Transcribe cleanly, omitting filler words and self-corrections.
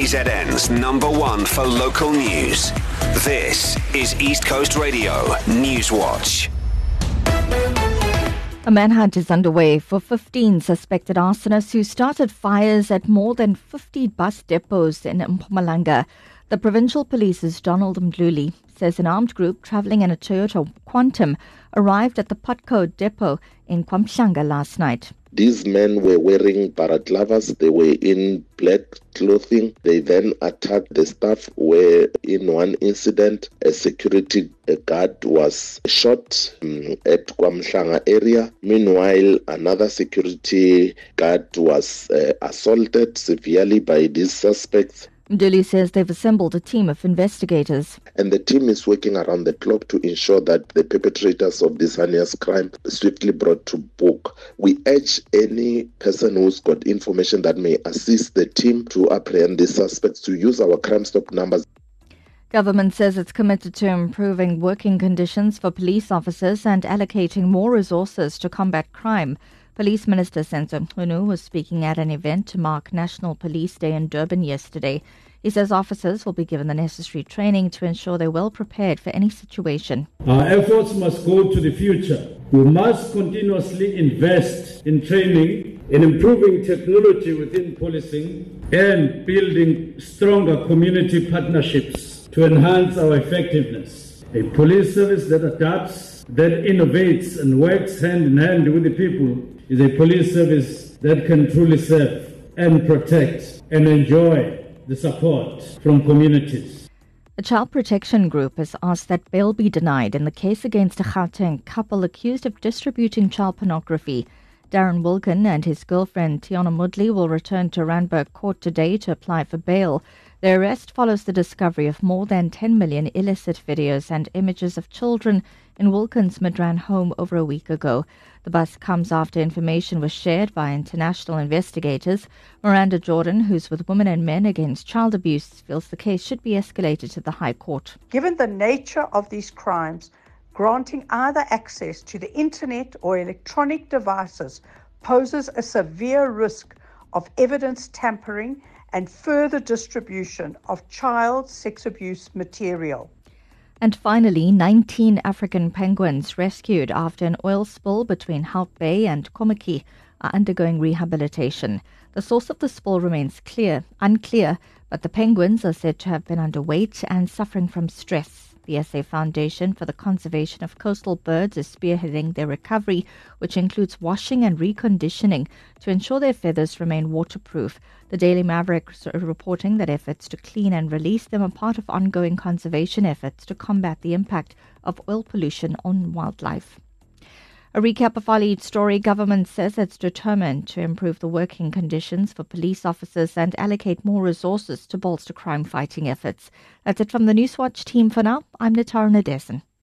KZN's #1 for local news. This is East Coast Radio News Watch. A manhunt is underway for 15 suspected arsonists who started fires at more than 50 bus depots in Mpumalanga. The provincial police's Donald Mdluli says an armed group travelling in a Toyota Quantum arrived at the Putco depot in KwaMhlanga last night. These men were wearing balaclavas. They were in black clothing. They then attacked the staff, where in one incident, a security guard was shot at KwaMhlanga area. Meanwhile, another security guard was assaulted severely by these suspects. Mdluli says they've assembled a team of investigators. And the team is working around the clock to ensure that the perpetrators of this heinous crime are swiftly brought to book. We urge any person who's got information that may assist the team to apprehend these suspects to use our Crime Stop numbers. Government says it's committed to improving working conditions for police officers and allocating more resources to combat crime. Police Minister Senzo Mchunu was speaking at an event to mark National Police Day in Durban yesterday. He says officers will be given the necessary training to ensure they're well prepared for any situation. Our efforts must go to the future. We must continuously invest in training, in improving technology within policing, and building stronger community partnerships to enhance our effectiveness. A police service that adapts, that innovates and works hand in hand with the people is a police service that can truly serve and protect and enjoy the support from communities. A child protection group has asked that bail be denied in the case against a Gauteng couple accused of distributing child pornography. Darren Wilken and his girlfriend Tiana Mudley will return to Randburg Court today to apply for bail. Their arrest follows the discovery of more than 10 million illicit videos and images of children in Wilken's Midrand home over a week ago. The bust comes after information was shared by international investigators. Miranda Jordan, who's with Women and Men Against Child Abuse, feels the case should be escalated to the High Court. Given the nature of these crimes, granting either access to the internet or electronic devices poses a severe risk of evidence tampering and further distribution of child sex abuse material. And finally, 19 African penguins rescued after an oil spill between Hout Bay and Kommetjie are undergoing rehabilitation. The source of the spill remains unclear, but the penguins are said to have been underweight and suffering from stress. The SA Foundation for the Conservation of Coastal Birds is spearheading their recovery, which includes washing and reconditioning to ensure their feathers remain waterproof. The Daily Maverick is reporting that efforts to clean and release them are part of ongoing conservation efforts to combat the impact of oil pollution on wildlife. A recap of our lead story. Government says it's determined to improve the working conditions for police officers and allocate more resources to bolster crime-fighting efforts. That's it from the Newswatch team for now. I'm Natara Nadesan.